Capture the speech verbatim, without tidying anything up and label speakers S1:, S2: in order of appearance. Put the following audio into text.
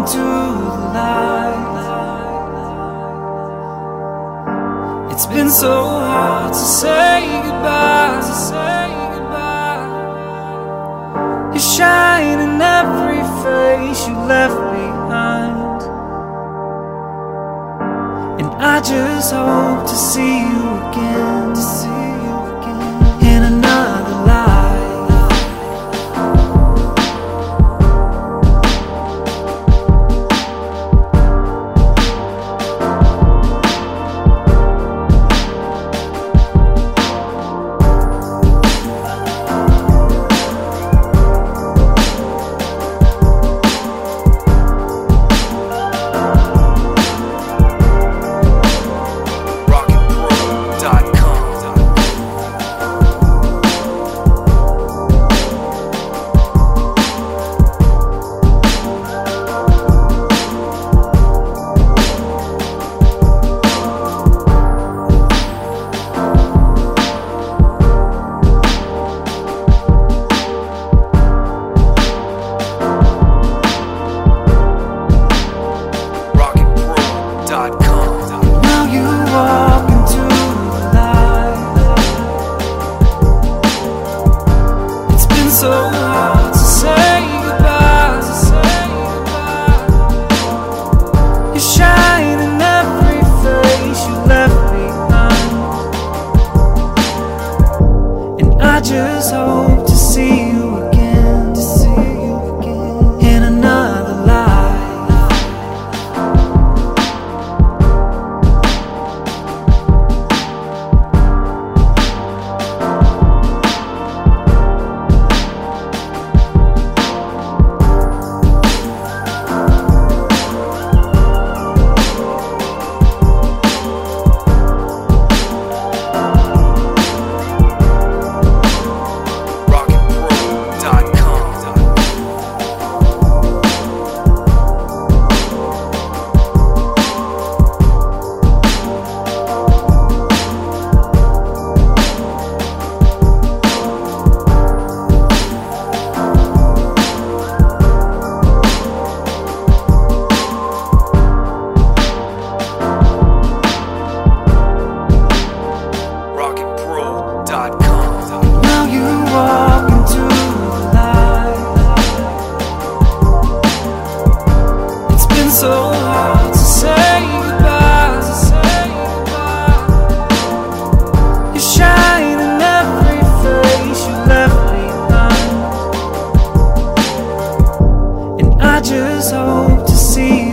S1: into the light. It's been so hard to say goodbye, to say goodbye. You shine in every face you left behind, and I just hope to see you again, to see you again in another life. Now you walk into the light. It's been so hard to say goodbye, to say goodbye. You shine in every face you left behind, and I just hope to see you again, to see you again in another life. Now you walk into the light. It's been so hard to say goodbye, to say goodbye. You shine in every face you left behind, and I just hope to see